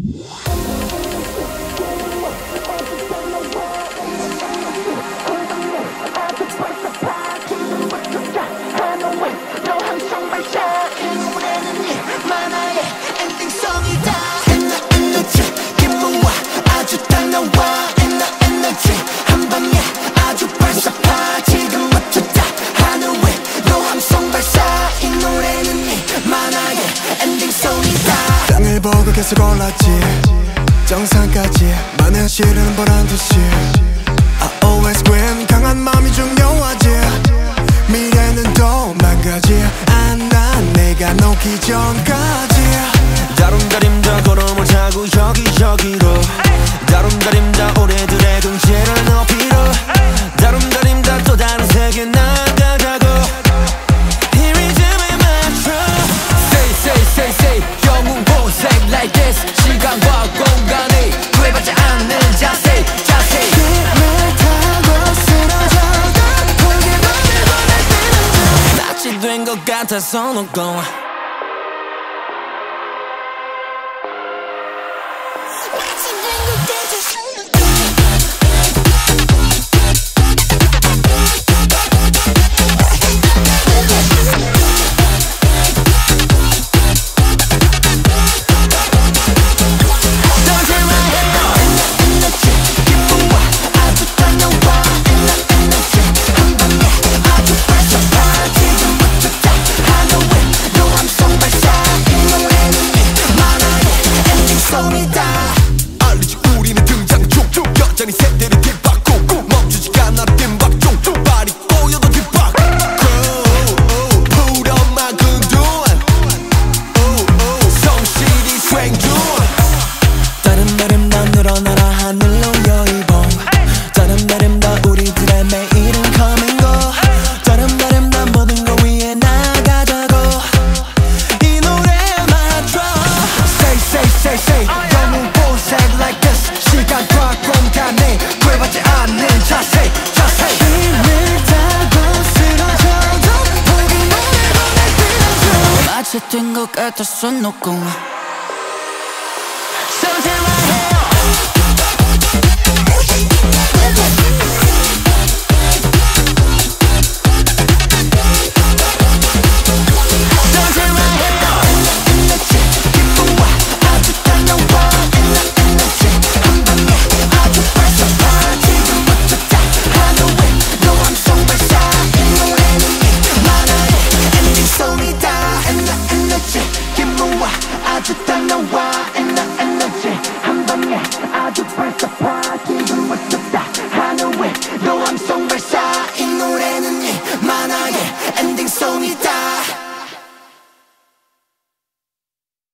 땅을 보고 계속 올랐지 정상까지 많은 실은 보란 듯이 I always win 강한 마음이 중요하지 미래는 도망가지 않아 내가 놓기 전까지 다름다림다 걸음을 타고 여기저기로 다름다림다 우리들의 경지를 높이로 다름다림다 또 다른 세계 나가자고 Here is my mantra Say say 영웅 보색 like this 시간과 공간이 구애받지 않는 자세 길을 타고 쓰러져도 포기만 해보낼 때는 낯이 된 것 같아서 놓고 알리지 우리는 등장 중 여전히 세대를 뒷바꾸고 멈추지가 않아 뒷박중 발이 꼬여도 뒷박 Put on my 군두한 성실히 수행 중 다름다름 난 늘어나라 하늘로 여의봉 다름다름 다 우리들의 매일은 coming go 다름다름 난 모든 것 위에 나가자고 이 노래에 맞춰 Say 영웅 보색 like this 시간과 공간에 구애받지 않는 자세 힘을 타고 쓰러져도 포기만 해보낼 때는 좀 마치 된 것 같아서 놓고 아주 딱 나와 에너지 한 방에 아주 발사파 지금 어쩌다 하늘에 너 함성 발사 이 노래는 이 만화의 엔딩송이다